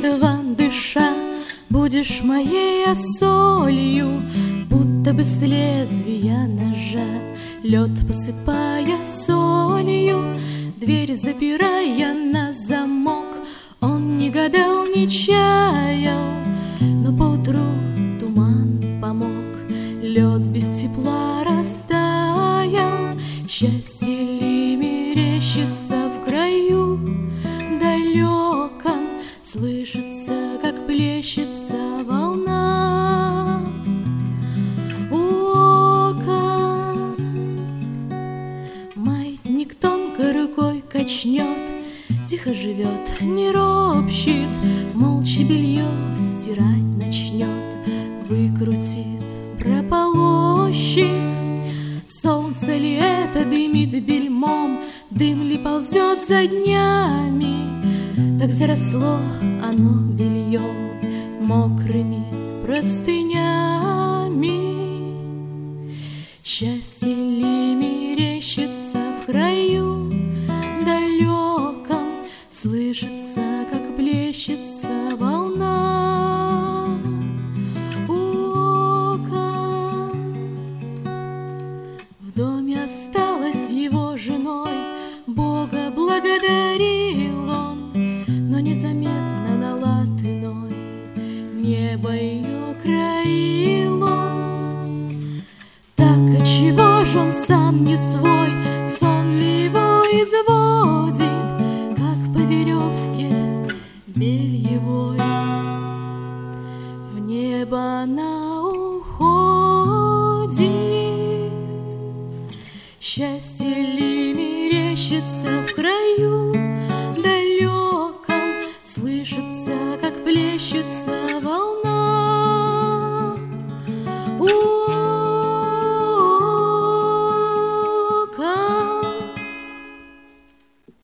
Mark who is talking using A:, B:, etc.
A: едва дыша, будешь моей солью, будто бы с лезвия ножа. Лед посыпая солью, дверь запирая на замок, он не гадал, не чаял, но поутру туман помог. Лед без тепла растаял, счастье ли мерещится в краю далеком, слышится, как плещется волна у окон. Маятник тонкой рукой качнет, тихо живет, не ропщит, молча белье стирать начнет, выкрутит, прополощет. Солнце ли это дымит бельмом, дым ли ползет за днями, так заросло оно бельем, мокрыми простынями. Счастье ли мерещится в краю далеком, слышится, как плещется волна у окон. В доме осталась его женой, Бога благодарил он, но незаметно на лад иной небо ее краил он. Так отчего ж он сам не свой, сон ли его изводит, как по веревке бельевой в небо она уходит. Счастье ли мерещится в краю далеком, слышится, как плещется